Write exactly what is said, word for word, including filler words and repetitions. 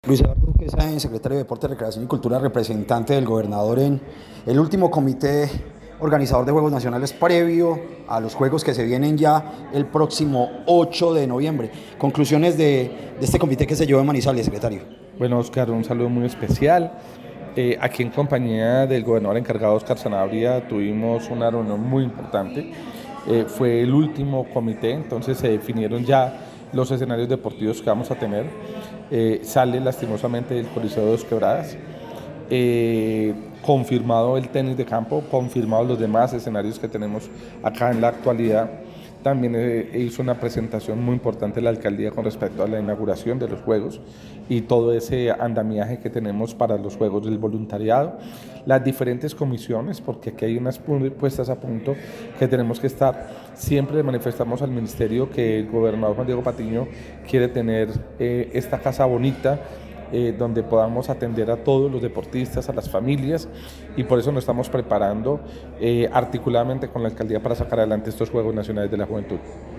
Luis Eduardo Duque Sáenz, secretario de Deporte, Recreación y Cultura, representante del gobernador en el último comité organizador de Juegos Nacionales previo a los Juegos que se vienen ya el próximo ocho de noviembre. Conclusiones de, de este comité que se llevó en Manizales, secretario. Bueno, Oscar, un saludo muy especial. Eh, aquí en compañía del gobernador encargado, Oscar Sanabria, tuvimos una reunión muy importante. Eh, fue el último comité, entonces se definieron ya los escenarios deportivos que vamos a tener. Eh, sale lastimosamente el Coliseo de Dos Quebradas. Eh, confirmado el tenis de campo, confirmados los demás escenarios que tenemos acá en la actualidad. También eh, hizo una presentación muy importante la alcaldía con respecto a la inauguración de los Juegos y todo ese andamiaje que tenemos para los Juegos del voluntariado, las diferentes comisiones, porque aquí hay unas puestas a punto que tenemos que estar. Siempre le manifestamos al ministerio que el gobernador Juan Diego Patiño quiere tener eh, esta casa bonita, Eh, donde podamos atender a todos los deportistas, a las familias, y por eso nos estamos preparando eh, articuladamente con la alcaldía para sacar adelante estos Juegos Nacionales de la Juventud.